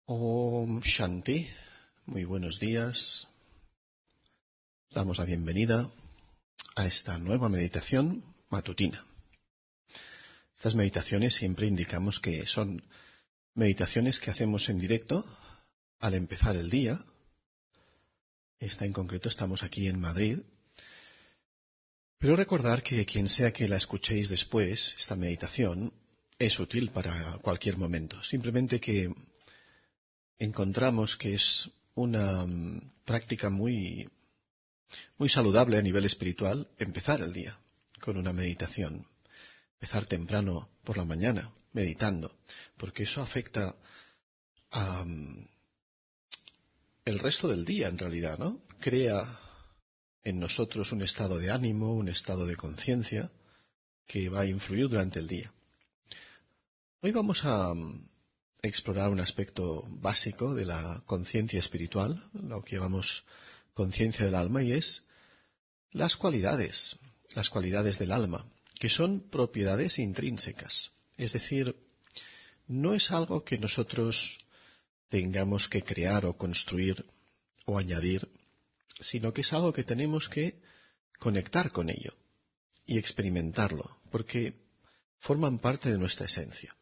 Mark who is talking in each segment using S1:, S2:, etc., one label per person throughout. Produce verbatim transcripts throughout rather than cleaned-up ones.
S1: Om Shanti, muy buenos días. Damos la bienvenida a esta nueva meditación matutina. Estas meditaciones siempre indicamos que son meditaciones que hacemos en directo al empezar el día. Esta en concreto estamos aquí en Madrid. Pero recordar que quien sea que la escuchéis después, esta meditación es útil para cualquier momento. Simplemente que encontramos que es una mm, práctica muy, muy saludable a nivel espiritual empezar el día con una meditación. Empezar temprano por la mañana meditando, porque eso afecta a mm, el resto del día en realidad, ¿no? Crea en nosotros un estado de ánimo, un estado de conciencia que va a influir durante el día. Hoy vamos a mm, explorar un aspecto básico de la conciencia espiritual, lo que llamamos conciencia del alma, y es las cualidades, las cualidades del alma, que son propiedades intrínsecas. Es decir, no es algo que nosotros tengamos que crear o construir o añadir, sino que es algo que tenemos que conectar con ello y experimentarlo, porque forman parte de nuestra esencia.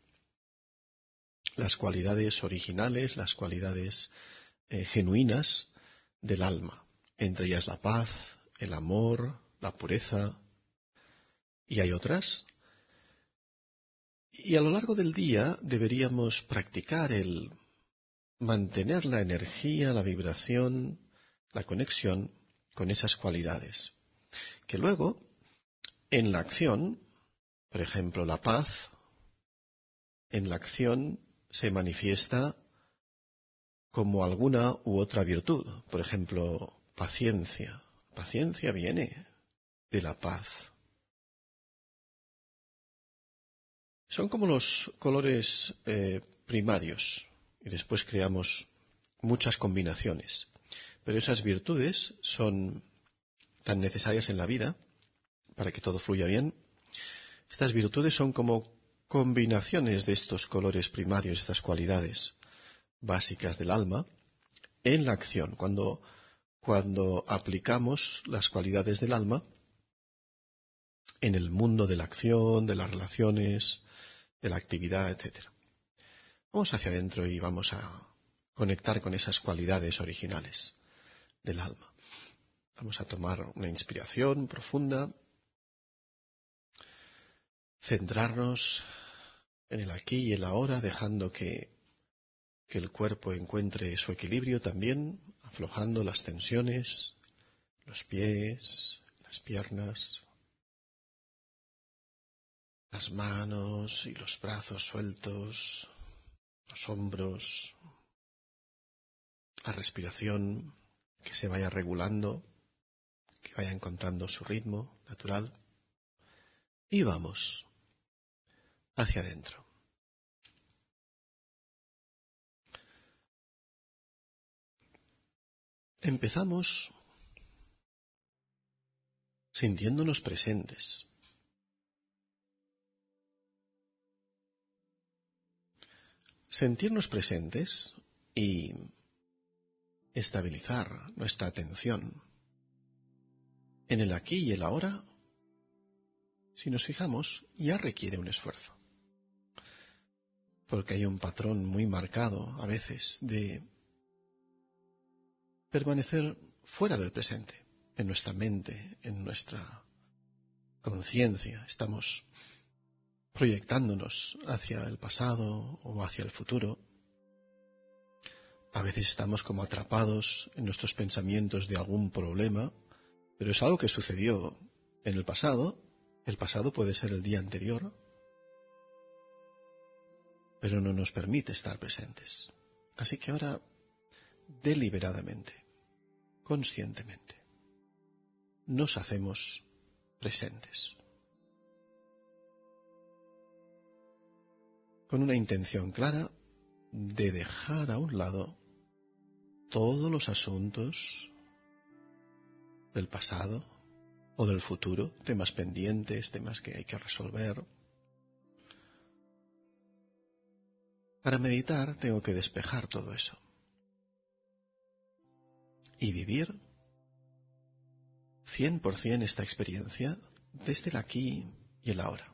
S1: Las cualidades originales, las cualidades eh, genuinas del alma, entre ellas la paz, el amor, la pureza, y hay otras. Y a lo largo del día deberíamos practicar el mantener la energía, la vibración, la conexión con esas cualidades, que luego, en la acción, por ejemplo, la paz, en la acción se manifiesta como alguna u otra virtud. Por ejemplo, paciencia. Paciencia viene de la paz. Son como los colores eh, primarios y después creamos muchas combinaciones. Pero esas virtudes son tan necesarias en la vida para que todo fluya bien. Estas virtudes son como combinaciones de estos colores primarios, estas cualidades básicas del alma, en la acción, cuando, cuando aplicamos las cualidades del alma en el mundo de la acción, de las relaciones, de la actividad, etcétera. Vamos hacia adentro y vamos a conectar con esas cualidades originales del alma. Vamos a tomar una inspiración profunda, centrarnos en el aquí y el ahora, dejando que, que el cuerpo encuentre su equilibrio también, aflojando las tensiones, los pies, las piernas, las manos y los brazos sueltos, los hombros, la respiración que se vaya regulando, que vaya encontrando su ritmo natural. Y vamos hacia adentro. Empezamos sintiéndonos presentes. Sentirnos presentes y estabilizar nuestra atención en el aquí y el ahora, si nos fijamos, ya requiere un esfuerzo. Porque hay un patrón muy marcado a veces de permanecer fuera del presente, en nuestra mente, en nuestra conciencia. Estamos proyectándonos hacia el pasado o hacia el futuro. A veces estamos como atrapados en nuestros pensamientos de algún problema, pero es algo que sucedió en el pasado. El pasado puede ser el día anterior, pero no nos permite estar presentes. Así que ahora, deliberadamente, conscientemente, nos hacemos presentes. Con una intención clara de dejar a un lado todos los asuntos del pasado o del futuro, temas pendientes, temas que hay que resolver. Para meditar tengo que despejar todo eso y vivir cien por ciento esta experiencia desde el aquí y el ahora.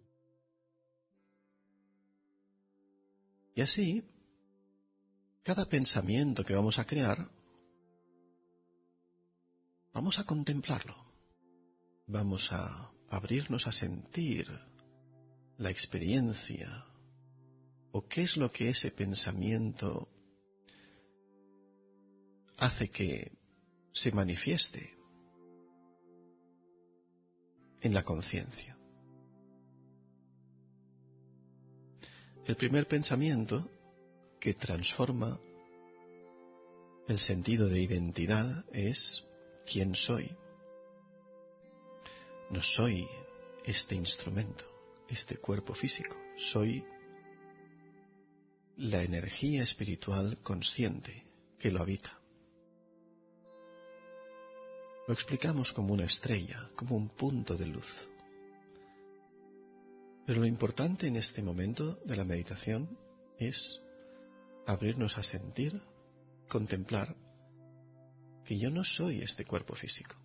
S1: Y así, cada pensamiento que vamos a crear, vamos a contemplarlo. Vamos a abrirnos a sentir la experiencia o qué es lo que ese pensamiento hace que se manifieste en la conciencia. El primer pensamiento que transforma el sentido de identidad es ¿quién soy? No soy este instrumento, este cuerpo físico. Soy la energía espiritual consciente que lo habita. Lo explicamos como una estrella, como un punto de luz. Pero lo importante en este momento de la meditación es abrirnos a sentir, contemplar que yo no soy este cuerpo físico.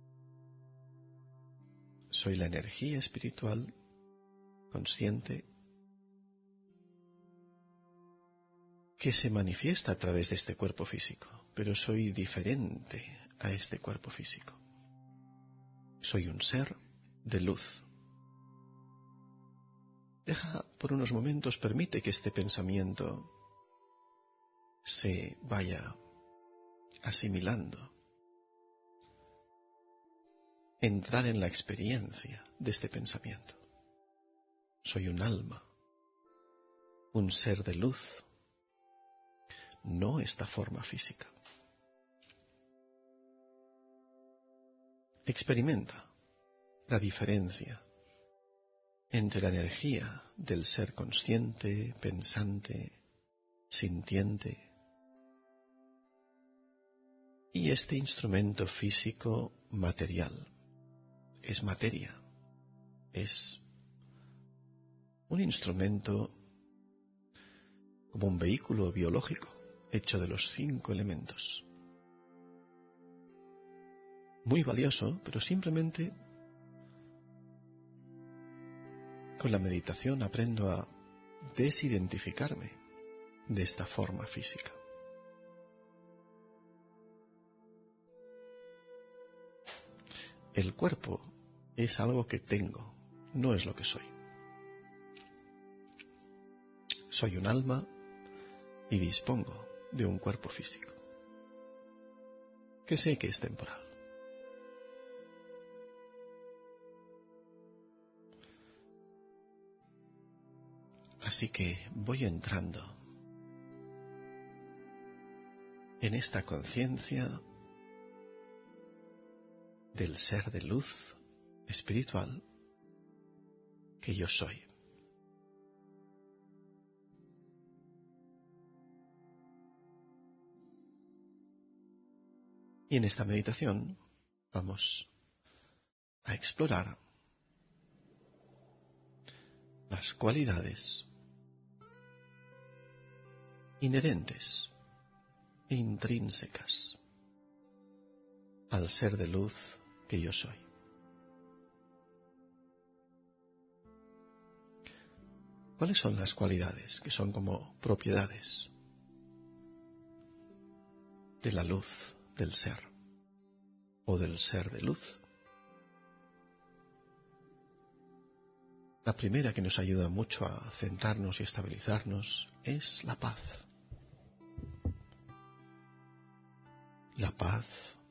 S1: Soy la energía espiritual consciente que se manifiesta a través de este cuerpo físico, pero soy diferente a este cuerpo físico. Soy un ser de luz. Deja por unos momentos, permite que este pensamiento se vaya asimilando. Entrar en la experiencia de este pensamiento. Soy un alma, un ser de luz, no esta forma física. Experimenta la diferencia entre la energía del ser consciente, pensante, sintiente, y este instrumento físico material. Es materia, es un instrumento como un vehículo biológico hecho de los cinco elementos. Muy valioso, pero simplemente con la meditación aprendo a desidentificarme de esta forma física. El cuerpo es algo que tengo, no es lo que soy. Soy un alma y dispongo de un cuerpo físico, que sé que es temporal. Así que voy entrando en esta conciencia del ser de luz espiritual que yo soy. Y en esta meditación vamos a explorar las cualidades inherentes e intrínsecas al ser de luz que yo soy. ¿Cuáles son las cualidades que son como propiedades de la luz del ser o del ser de luz? La primera, que nos ayuda mucho a centrarnos y estabilizarnos, es la paz. La paz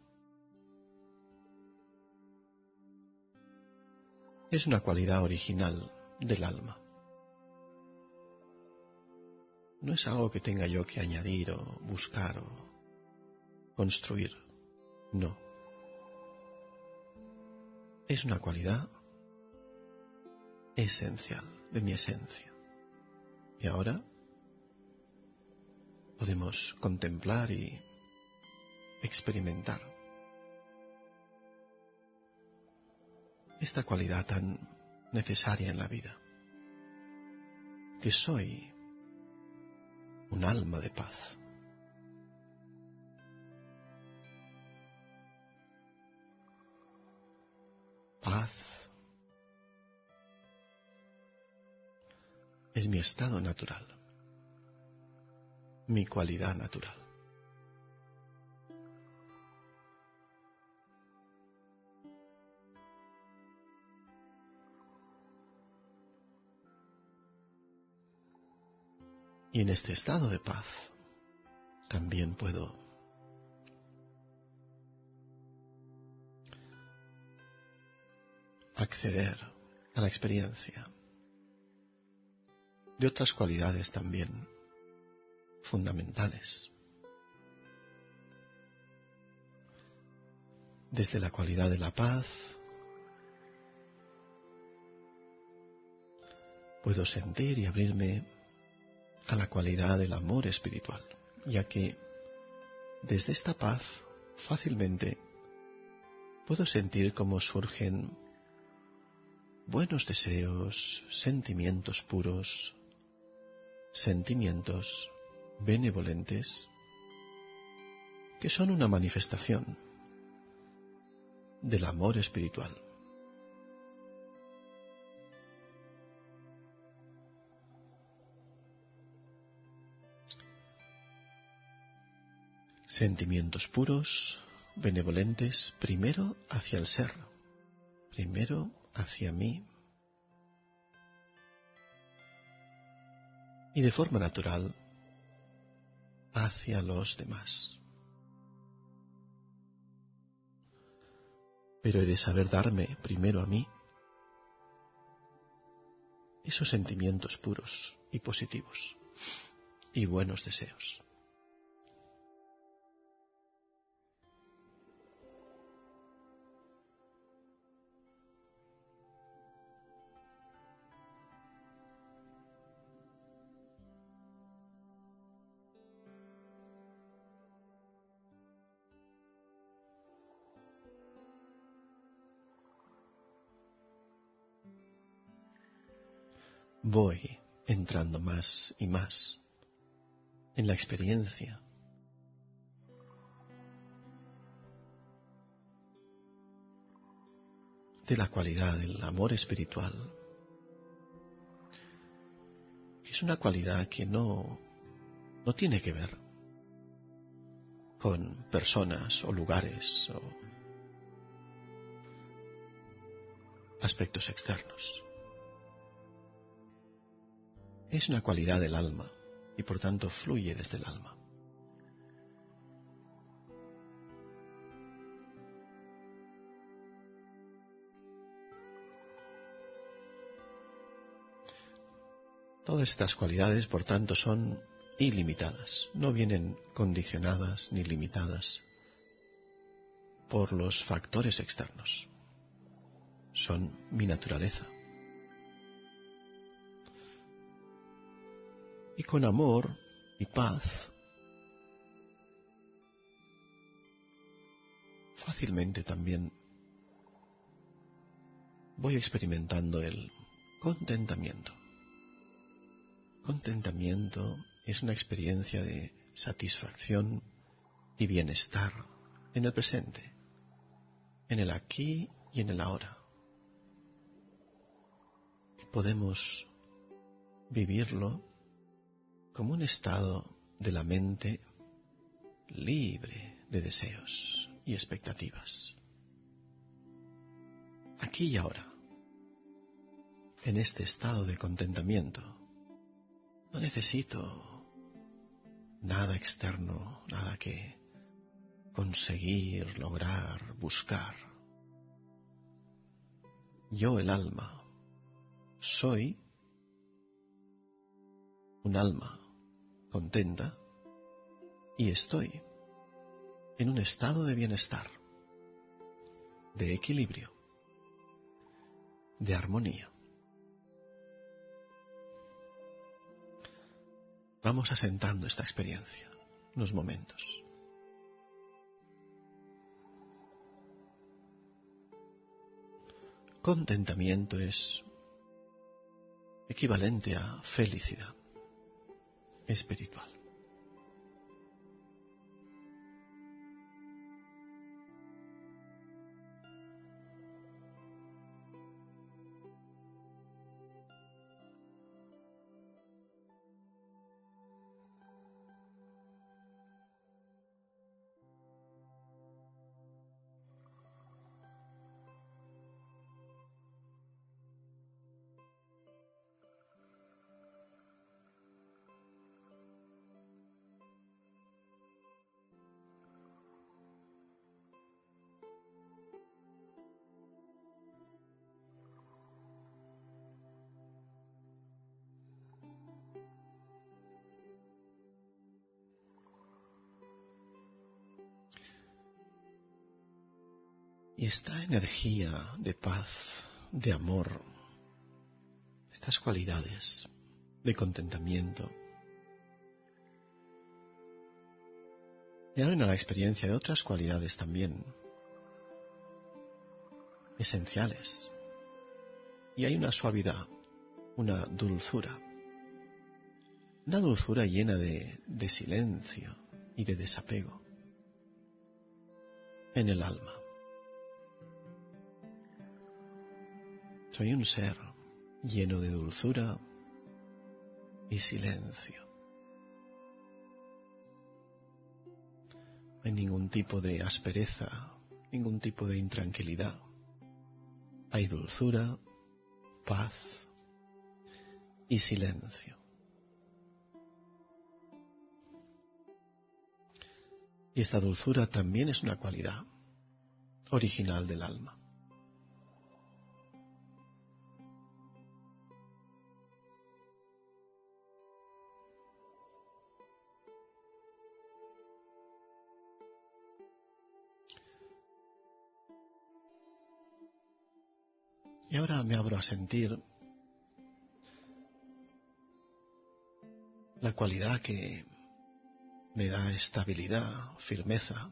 S1: es una cualidad original del alma. No es algo que tenga yo que añadir o buscar o construir. No. Es una cualidad esencial de mi esencia. Y ahora podemos contemplar y experimentar esta cualidad tan necesaria en la vida, que soy un alma de paz. Paz es mi estado natural, mi cualidad natural. Y en este estado de paz también puedo acceder a la experiencia de otras cualidades también fundamentales. Desde la cualidad de la paz, puedo sentir y abrirme a la cualidad del amor espiritual, ya que desde esta paz fácilmente puedo sentir cómo surgen buenos deseos, sentimientos puros, sentimientos benevolentes, que son una manifestación del amor espiritual. Sentimientos puros, benevolentes, primero hacia el ser, primero hacia mí, y de forma natural hacia los demás. Pero he de saber darme primero a mí esos sentimientos puros y positivos y buenos deseos. Voy entrando más y más en la experiencia de la cualidad del amor espiritual, que es una cualidad que no, no tiene que ver con personas o lugares o aspectos externos. Es una cualidad del alma y por tanto fluye desde el alma. Todas estas cualidades, por tanto, son ilimitadas, no vienen condicionadas ni limitadas por los factores externos. Son mi naturaleza. Y con amor y paz, fácilmente también voy experimentando el contentamiento. Contentamiento es una experiencia de satisfacción y bienestar en el presente, en el aquí y en el ahora. Podemos vivirlo como un estado de la mente libre de deseos y expectativas. Aquí y ahora, en este estado de contentamiento, no necesito nada externo, nada que conseguir, lograr, buscar. Yo, el alma, soy un alma contenta y estoy en un estado de bienestar, de equilibrio, de armonía. Vamos asentando esta experiencia unos momentos. Contentamiento es equivalente a felicidad espiritual. Y esta energía de paz, de amor, estas cualidades de contentamiento, me abren a la experiencia de otras cualidades también esenciales. Y hay una suavidad, una dulzura, una dulzura llena de, de silencio y de desapego en el alma. Soy un ser lleno de dulzura y silencio. No hay ningún tipo de aspereza, ningún tipo de intranquilidad. Hay dulzura, paz y silencio. Y esta dulzura también es una cualidad original del alma. Y ahora me abro a sentir la cualidad que me da estabilidad, firmeza,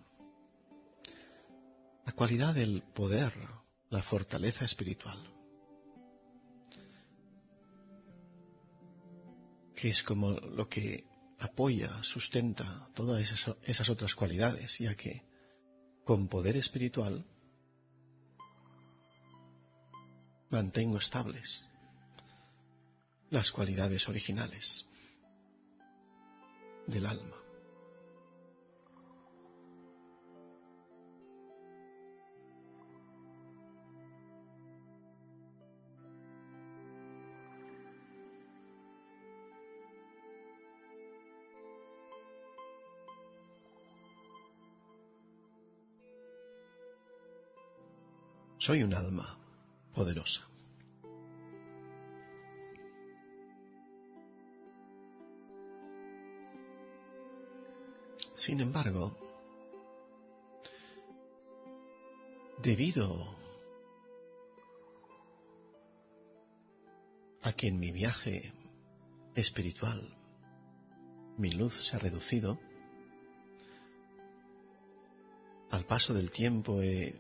S1: la cualidad del poder, la fortaleza espiritual, que es como lo que apoya, sustenta todas esas, esas otras cualidades, ya que con poder espiritual mantengo estables las cualidades originales del alma. Soy un alma poderosa. Sin embargo, debido a que en mi viaje espiritual mi luz se ha reducido, al paso del tiempo he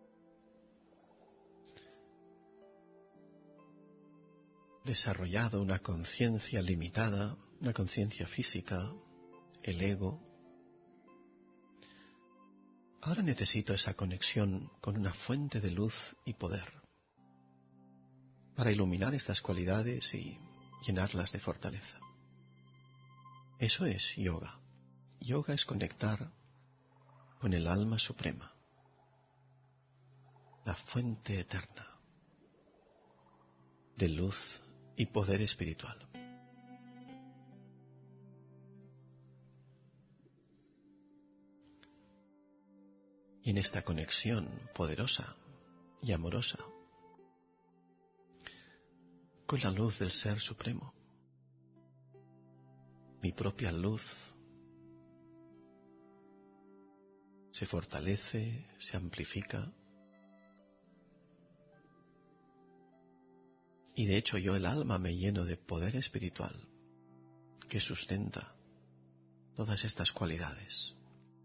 S1: desarrollado una conciencia limitada, una conciencia física, el ego. Ahora necesito esa conexión con una fuente de luz y poder para iluminar estas cualidades y llenarlas de fortaleza. Eso es yoga. Yoga es conectar con el alma suprema, la fuente eterna de luz y poder espiritual. Y en esta conexión poderosa y amorosa con la luz del Ser Supremo, mi propia luz se fortalece, se amplifica, y de hecho yo el alma me lleno de poder espiritual que sustenta todas estas cualidades.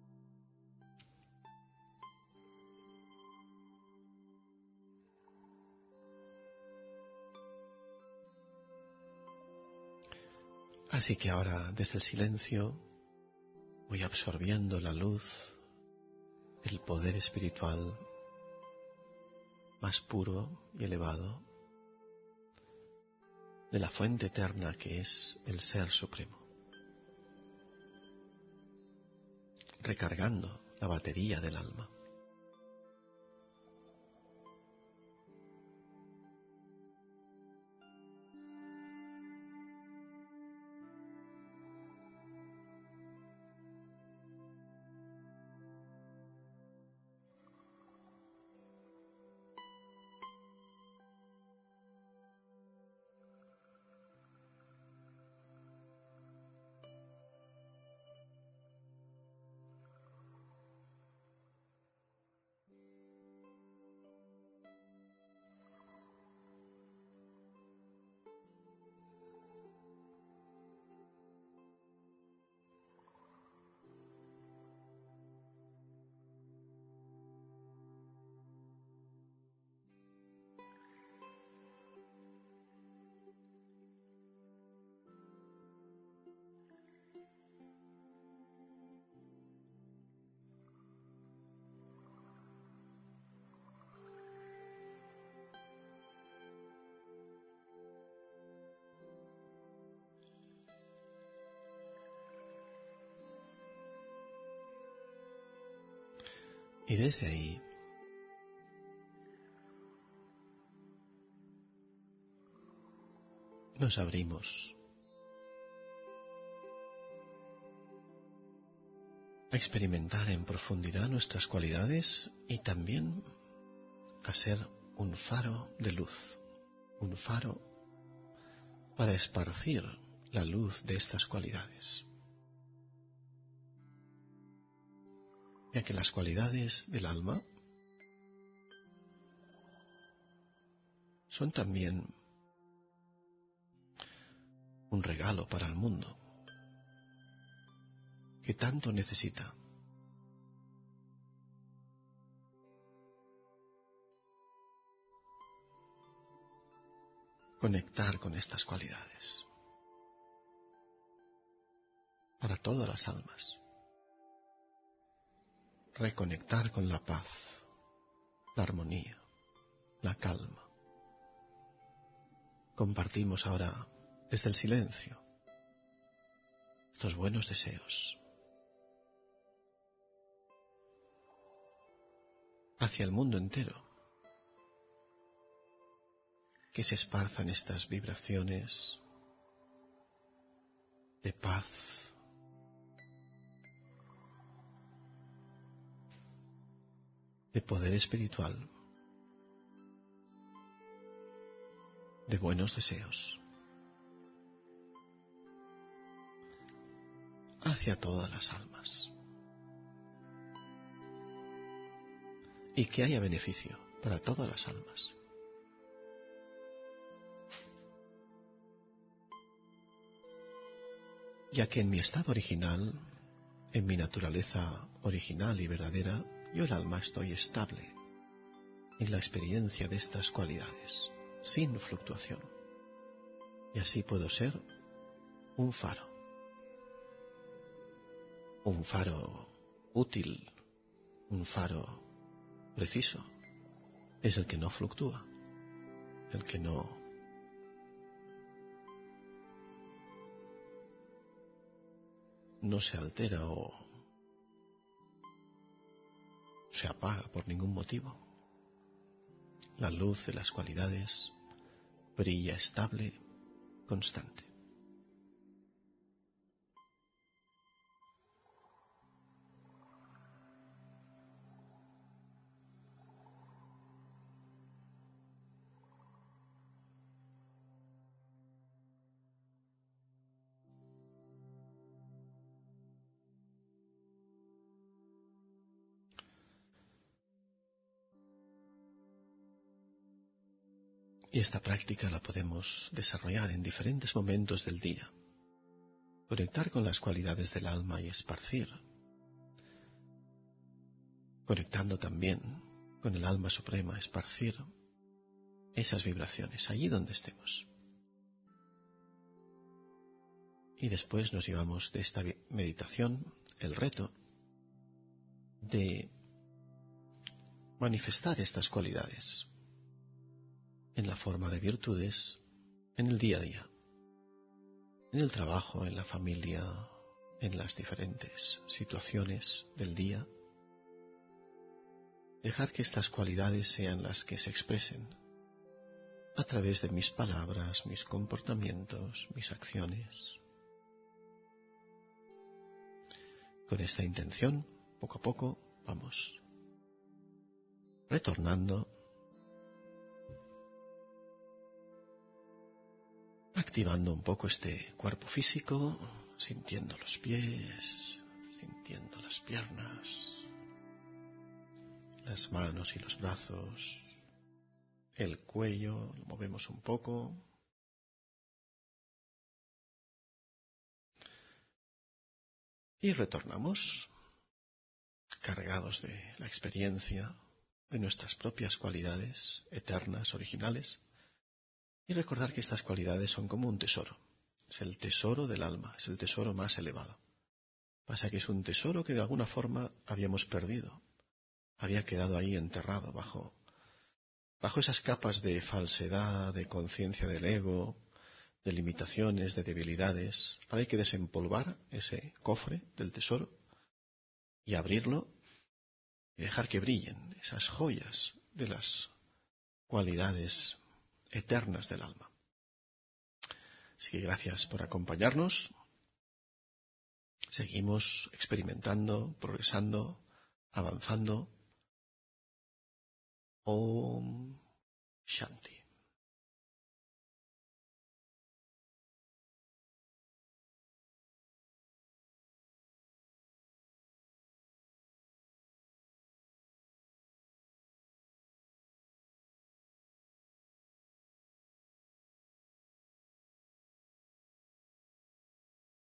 S1: Así que ahora desde el silencio voy absorbiendo la luz, el poder espiritual más puro y elevado de la fuente eterna que es el Ser Supremo, recargando la batería del alma. Y desde ahí nos abrimos a experimentar en profundidad nuestras cualidades y también a ser un faro de luz, un faro para esparcir la luz de estas cualidades. Ya que las cualidades del alma son también un regalo para el mundo que tanto necesita. Conectar con estas cualidades para todas las almas. Reconectar con la paz, la armonía, la calma. Compartimos ahora desde el silencio estos buenos deseos hacia el mundo entero, que se esparzan estas vibraciones de paz, de poder espiritual, de buenos deseos, hacia todas las almas. Y que haya beneficio para todas las almas. Ya que en mi estado original, en mi naturaleza original y verdadera, yo el alma estoy estable en la experiencia de estas cualidades, sin fluctuación. Y así puedo ser un faro. Un faro útil, un faro preciso. Es el que no fluctúa, el que no no se altera o se apaga por ningún motivo. La luz de las cualidades brilla estable, constante. Y esta práctica la podemos desarrollar en diferentes momentos del día. Conectar con las cualidades del alma y esparcir. Conectando también con el alma suprema, esparcir esas vibraciones allí donde estemos. Y después nos llevamos de esta meditación el reto de manifestar estas cualidades en la forma de virtudes en el día a día, en el trabajo, en la familia, en las diferentes situaciones del día. Dejar que estas cualidades sean las que se expresen a través de mis palabras, mis comportamientos, mis acciones. Con esta intención, poco a poco, vamos retornando, activando un poco este cuerpo físico, sintiendo los pies, sintiendo las piernas, las manos y los brazos, el cuello, lo movemos un poco. Y retornamos, cargados de la experiencia de nuestras propias cualidades eternas, originales, y recordar que estas cualidades son como un tesoro. Es el tesoro del alma, es el tesoro más elevado. Pasa que es un tesoro que de alguna forma habíamos perdido. Había quedado ahí enterrado bajo, bajo esas capas de falsedad, de conciencia del ego, de limitaciones, de debilidades. Ahora hay que desempolvar ese cofre del tesoro y abrirlo y dejar que brillen esas joyas de las cualidades eternas del alma. Así que gracias por acompañarnos. Seguimos experimentando, progresando, avanzando. Om Shanti.